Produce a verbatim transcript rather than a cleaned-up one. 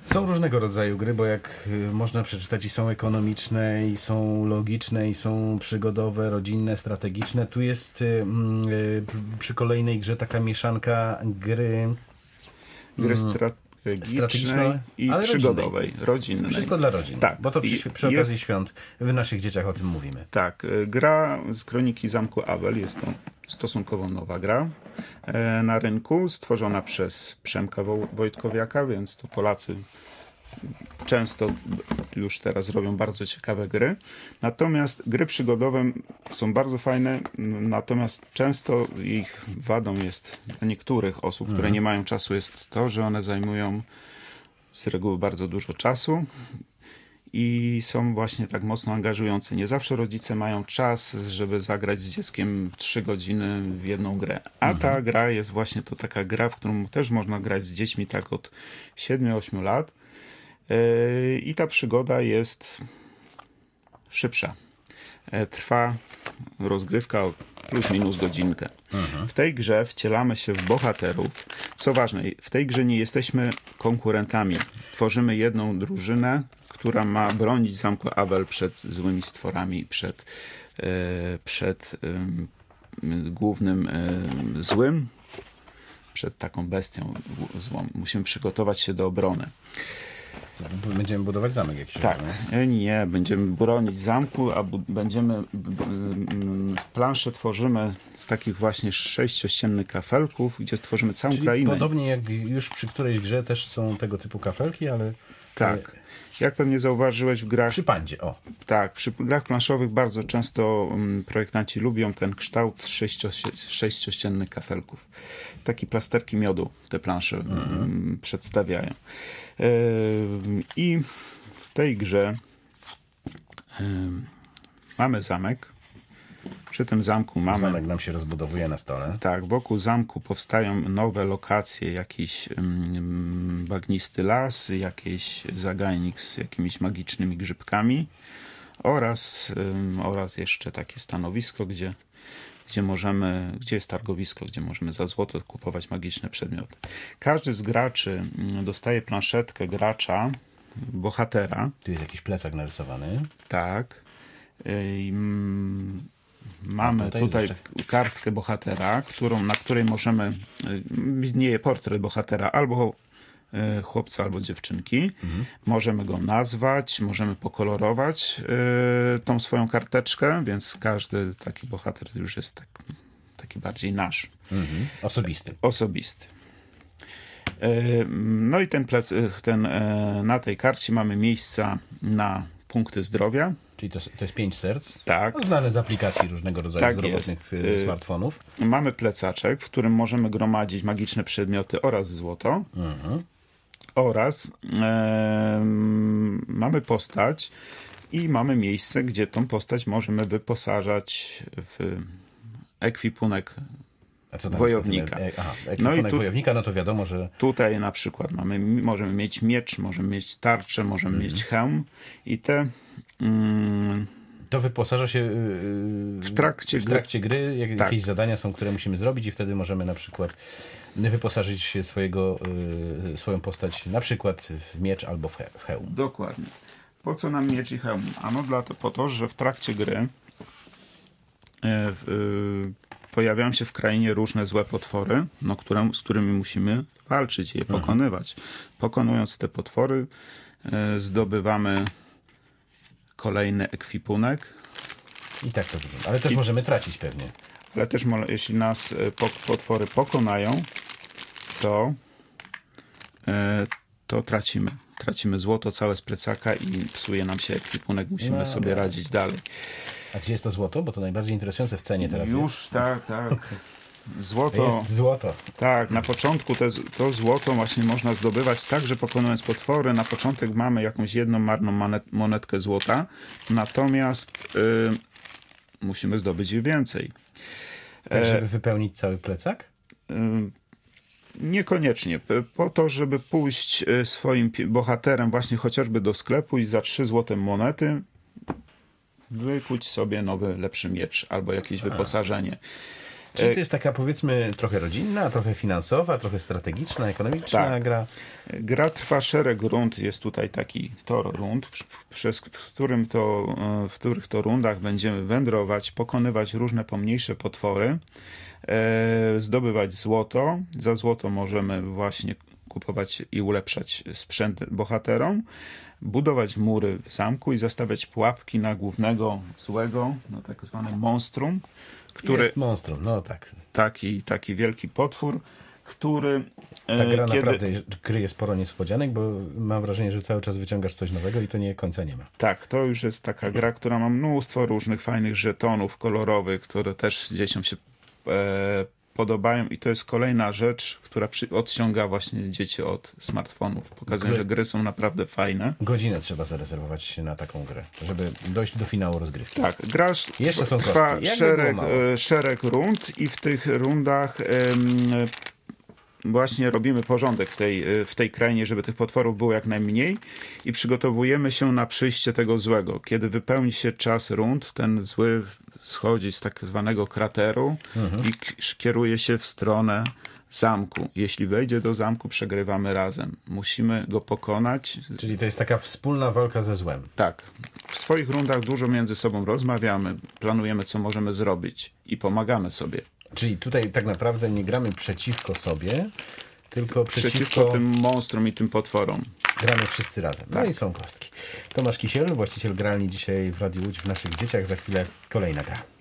Są różnego rodzaju gry, bo jak y, można przeczytać, i są ekonomiczne, i są logiczne, i są przygodowe, rodzinne, strategiczne. Tu jest y, y, przy kolejnej grze taka mieszanka gry... Gry y, strategicznej strategicznej, i ale przygodowej, rodzinnej. rodzinnej. Wszystko dla rodzin, Tak. bo to przy, I przy okazji jest- świąt w naszych dzieciach o tym mówimy. Tak, y, gra z Kroniki Zamku Abel jest to stosunkowo nowa gra e, na rynku, stworzona przez Przemka Wo- Wojtkowiaka, więc to Polacy często już teraz robią bardzo ciekawe gry. Natomiast gry przygodowe są bardzo fajne, n- natomiast często ich wadą jest dla niektórych osób, które nie mają czasu, jest to, że one zajmują z reguły bardzo dużo czasu i są właśnie tak mocno angażujące. Nie zawsze rodzice mają czas, żeby zagrać z dzieckiem trzy godziny w jedną grę. A ta gra jest właśnie to taka gra, w którą też można grać z dziećmi tak od siedmiu ośmiu lat. Yy, I ta przygoda jest szybsza. E, Trwa rozgrywka o plus minus godzinkę. W tej grze wcielamy się w bohaterów. Co ważne, w tej grze nie jesteśmy konkurentami. Tworzymy jedną drużynę, która ma bronić Zamku Abel przed złymi stworami, przed, e, przed em, głównym em, złym, przed taką bestią złą. Musimy przygotować się do obrony. Będziemy budować zamek jakiś. Tak, nie? nie, będziemy bronić zamku, a bu- będziemy, b- b- m, plansze tworzymy z takich właśnie sześciościennych kafelków, gdzie stworzymy całą Czyli krainę. podobnie jak już przy którejś grze też są tego typu kafelki, ale Tak, jak pewnie zauważyłeś w grach, przy pandzie, o. tak, przy grach planszowych bardzo często mm, projektanci lubią ten kształt sześcio, sześciościennych kafelków. Takie plasterki miodu te plansze mm, przedstawiają. Ym, I w tej grze ym, mamy zamek. Przy tym zamku mamy... Zamek nam się rozbudowuje na stole. Tak, wokół zamku powstają nowe lokacje, jakiś mm, bagnisty las, jakiś zagajnik z jakimiś magicznymi grzybkami oraz, ym, oraz jeszcze takie stanowisko, gdzie, gdzie możemy, gdzie jest targowisko, gdzie możemy za złoto kupować magiczne przedmioty. Każdy z graczy mm, dostaje planszetkę gracza, bohatera, Tu jest jakiś plecak narysowany. tak. Ym, Mamy A tutaj tutaj, jest kartkę bohatera, którą, na której możemy, y, widnieje portret bohatera albo y, chłopca, albo dziewczynki. Możemy go nazwać, możemy pokolorować y, tą swoją karteczkę, więc każdy taki bohater już jest tak, taki bardziej nasz, Mhm. Osobisty. osobisty. Y, No i ten, plec, y, ten, y, na tej karcie mamy miejsca na punkty zdrowia. Czyli to, to jest pięć serc. Tak. No, znane z aplikacji różnego rodzaju Tak zdrowotnych jest. y, Y- smartfonów. Mamy plecaczek, w którym możemy gromadzić magiczne przedmioty oraz złoto. Mhm. Oraz em, mamy postać i mamy miejsce, gdzie tą postać możemy wyposażać w ekwipunek. A co tam Wojownika. Jest na tym, e, aha, No ekwipunek i tu- wojownika, no to wiadomo, że Tutaj na przykład mamy, możemy mieć miecz, możemy mieć tarczę, możemy mieć hełm i te mm, to wyposaża się y, w trakcie w gry. trakcie gry. Jak, Tak. Jakieś zadania są, które musimy zrobić i wtedy możemy na przykład wyposażyć swojego, y, swoją postać na przykład w miecz albo w, he, w hełm. Dokładnie. Po co nam miecz i hełm? Ano dla to, po to, że w trakcie gry e, w- e, pojawiają się w krainie różne złe potwory, no, które, z którymi musimy walczyć i je pokonywać. Pokonując te potwory, e, zdobywamy kolejny ekwipunek, I tak to wygląda. Ale też możemy tracić pewnie. ale też mo- jeśli nas e, po- potwory pokonają, to, e, to tracimy. Tracimy złoto całe z plecaka i psuje nam się ekwipunek. Musimy No, sobie no. radzić dalej. A gdzie jest to złoto? Bo to najbardziej interesujące w cenie teraz Już, tak, tak. Złoto. jest. Jest złoto. Tak, na początku te, to złoto właśnie można zdobywać tak, że pokonując potwory, na początek mamy jakąś jedną marną monet, monetkę złota, natomiast y, musimy zdobyć ich więcej. Tak, E, żeby wypełnić cały plecak? y, Niekoniecznie. P- Po to, żeby pójść y, swoim pi- bohaterem właśnie chociażby do sklepu i za trzy złote monety wykuć sobie nowy, lepszy miecz albo jakieś wyposażenie. Czyli to jest taka, powiedzmy, trochę rodzinna, trochę finansowa, trochę strategiczna, ekonomiczna tak. gra. Gra trwa szereg rund, jest tutaj taki tor rund, przez w, którym to, w których to rundach będziemy wędrować, pokonywać różne pomniejsze potwory, e, zdobywać złoto. Za złoto możemy właśnie kupować i ulepszać sprzęt bohaterom, budować mury w zamku i zastawiać pułapki na głównego złego, no tak zwane monstrum, który Jest monstrum, no tak. Taki, taki wielki potwór, który... Ta gra kiedy... naprawdę kryje sporo niespodzianek, bo mam wrażenie, że cały czas wyciągasz coś nowego i to nie końca nie ma. Tak, to już jest taka gra, która ma mnóstwo różnych fajnych żetonów kolorowych, które też dzieciom się e, podobają i to jest kolejna rzecz, która przy, odciąga właśnie dzieci od smartfonów. Pokazują, Gry. że gry są naprawdę fajne. Godzinę trzeba zarezerwować na taką grę, żeby dojść do finału rozgrywki. Tak, grasz, Jeszcze są trwa kostki. Jakby szereg, było mało. e, szereg rund i w tych rundach em, właśnie robimy porządek w tej, w tej krainie, żeby tych potworów było jak najmniej i przygotowujemy się na przyjście tego złego. Kiedy wypełni się czas rund, ten zły schodzi z tak zwanego krateru mhm. i k- kieruje się w stronę zamku. Jeśli wejdzie do zamku, przegrywamy razem. Musimy go pokonać. Czyli to jest taka wspólna walka ze złem. Tak. W swoich rundach dużo między sobą rozmawiamy, planujemy, co możemy zrobić i pomagamy sobie. Czyli tutaj tak naprawdę nie gramy przeciwko sobie, tylko przeciwko, Przeciwko tym monstrom i tym potworom. Gramy wszyscy razem. No Tak. i są kostki. Tomasz Kisiel, właściciel gralni dzisiaj w Radiu Łódź w naszych dzieciach. Za chwilę kolejna gra.